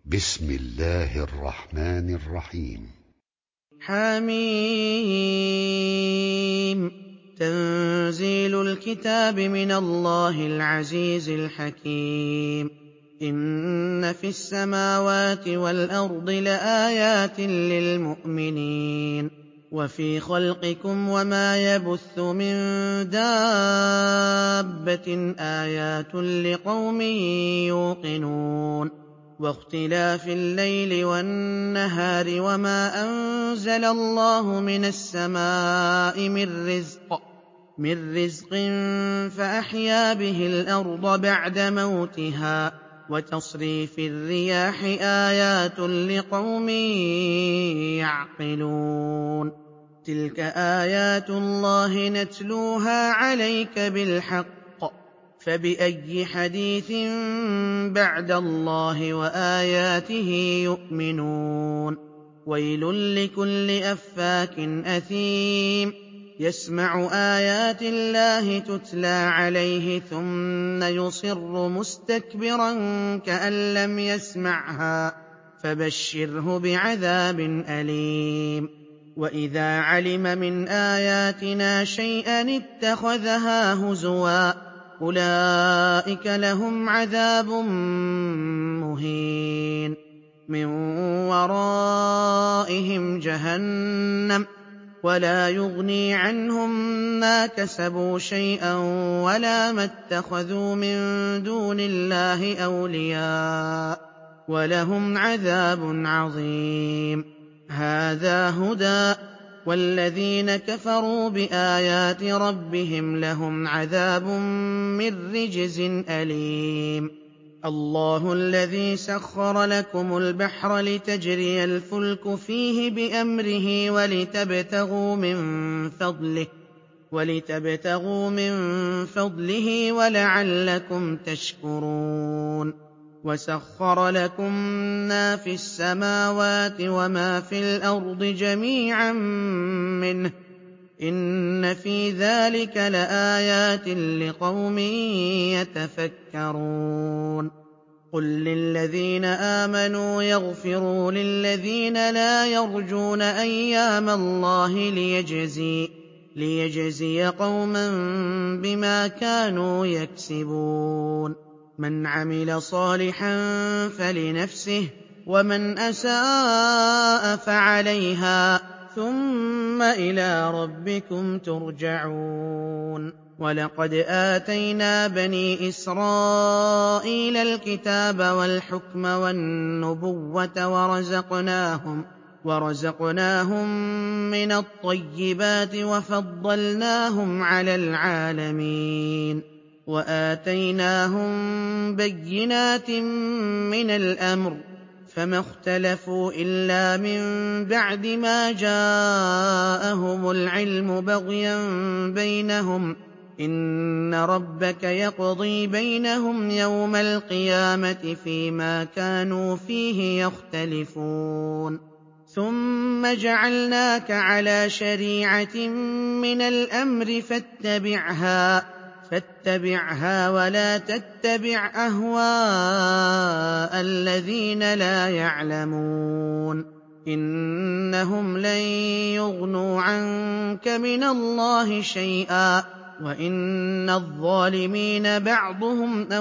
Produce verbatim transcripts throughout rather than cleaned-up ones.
بسم الله الرحمن الرحيم. حميم. تنزيل الكتاب من الله العزيز الحكيم. إن في السماوات والأرض لآيات للمؤمنين وفي خلقكم وما يبث من دابة آيات لقوم يوقنون واختلاف الليل والنهار وما أنزل الله من السماء من رزق من رزق فأحيا به الأرض بعد موتها وتصريف الرياح آيات لقوم يعقلون تلك آيات الله نتلوها عليك بالحق فبأي حديث بعد الله وآياته يؤمنون ويل لكل أفاك أثيم يسمع آيات الله تتلى عليه ثم يصر مستكبرا كأن لم يسمعها فبشره بعذاب أليم وإذا علم من آياتنا شيئا اتخذها هزوا أولئك لهم عذاب مهين من ورائهم جهنم ولا يغني عنهم ما كسبوا شيئا ولا ما اتخذوا من دون الله أولياء ولهم عذاب عظيم هذا هدى والذين كفروا بآيات ربهم لهم عذاب من رجز أليم الله الذي سخر لكم البحر لتجري الفلك فيه بأمره ولتبتغوا من فضله ولتبتغوا من فضله ولعلكم تشكرون وسخر لكم ما في السماوات وما في الأرض جميعا منه إن في ذلك لآيات لقوم يتفكرون قل للذين آمنوا يغفروا للذين لا يرجون أيام الله ليجزي, ليجزي قوما بما كانوا يكسبون من عمل صالحا فلنفسه ومن أساء فعليها ثم إلى ربكم ترجعون ولقد آتينا بني إسرائيل الكتاب والحكم والنبوة ورزقناهم ورزقناهم من الطيبات وفضلناهم على العالمين وآتيناهم بينات من الأمر فما اختلفوا إلا من بعد ما جاءهم العلم بغيا بينهم إن ربك يقضي بينهم يوم القيامة فيما كانوا فيه يختلفون ثم جعلناك على شريعة من الأمر فاتبعها فاتبعها ولا تتبع أهواء الذين لا يعلمون إنهم لن يغنوا عنك من الله شيئا وإن الظالمين بعضهم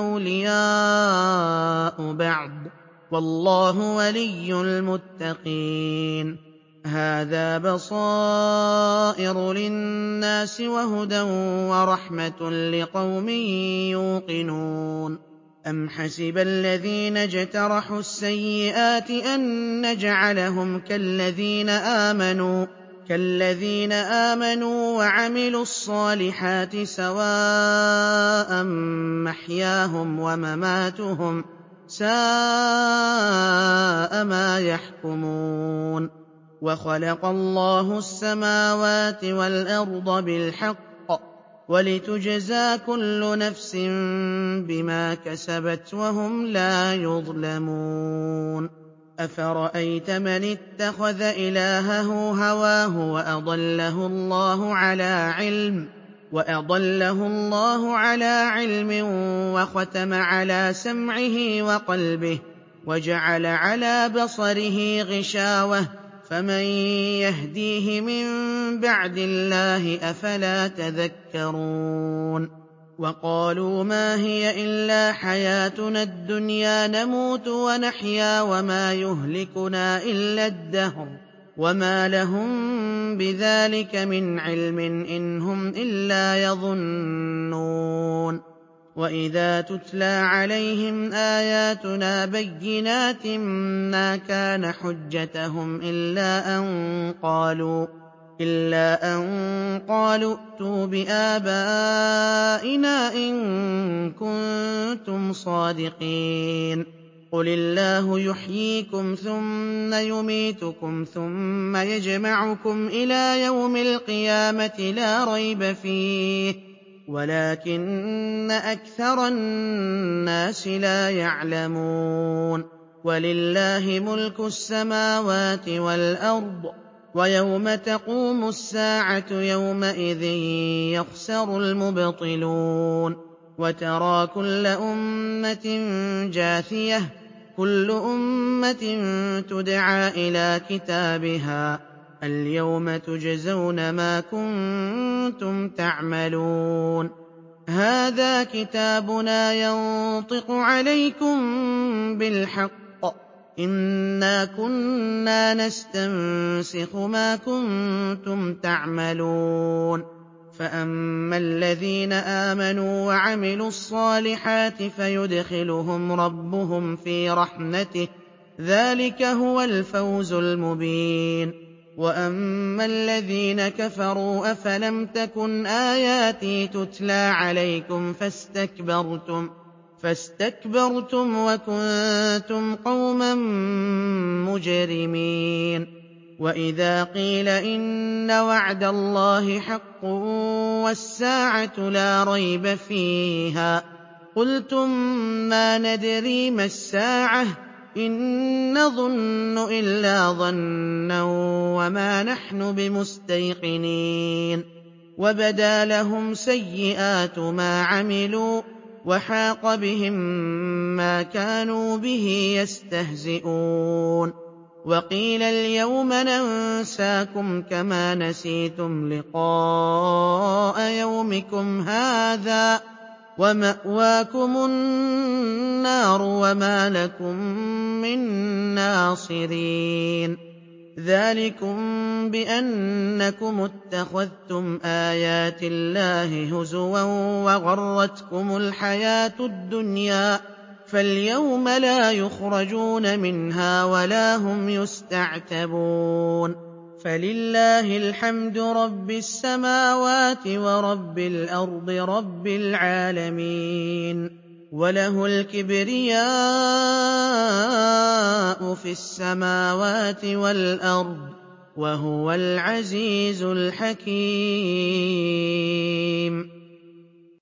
أولياء بعض والله ولي المتقين هذا بصائر للناس وهدى ورحمة لقوم يوقنون أم حسب الذين اجترحوا السيئات أن نجعلهم كالذين آمنوا كالذين آمنوا وعملوا الصالحات سواء محياهم ومماتهم ساء ما يحكمون وخلق الله السماوات والأرض بالحق ولتجزى كل نفس بما كسبت وهم لا يظلمون أفرأيت من اتخذ إلهه هواه وأضله الله على علم وأضله الله على علم وختم على سمعه وقلبه وجعل على بصره غشاوة فمن يهديه من بعد الله أفلا تذكرون وقالوا ما هي إلا حياتنا الدنيا نموت ونحيا وما يهلكنا إلا الدهر وما لهم بذلك من علم إن هم إلا يظنون وإذا تتلى عليهم آياتنا بينات ما كان حجتهم إلا أن قالوا إلا أن قالوا ائتوا بآبائنا إن كنتم صادقين قل الله يحييكم ثم يميتكم ثم يجمعكم إلى يوم القيامة لا ريب فيه ولكن أكثر الناس لا يعلمون ولله ملك السماوات والأرض ويوم تقوم الساعة يومئذ يخسر المبطلون وترى كل أمة جاثية كل أمة تدعى إلى كتابها اليوم تجزون ما كنتم تعملون هذا كتابنا ينطق عليكم بالحق إنا كنا نستنسخ ما كنتم تعملون فأما الذين آمنوا وعملوا الصالحات فيدخلهم ربهم في رحمته ذلك هو الفوز المبين وأما الذين كفروا أفلم تكن آياتي تتلى عليكم فاستكبرتم فاستكبرتم وكنتم قوما مجرمين وإذا قيل إن وعد الله حق والساعة لا ريب فيها قلتم ما ندري ما الساعة إن نظن إلا ظنا وما نحن بمستيقنين وبدا لهم سيئات ما عملوا وحاق بهم ما كانوا به يستهزئون وقيل اليوم ننساكم كما نسيتم لقاء يومكم هذا ومأواكم النار وما لكم من ناصرين ذلكم بأنكم اتخذتم آيات الله هزوا وغرتكم الحياة الدنيا فاليوم لا يخرجون منها ولا هم يستعتبون فلله الحمد رب السماوات ورب الأرض رب العالمين وله الكبرياء في السماوات والأرض وهو العزيز الحكيم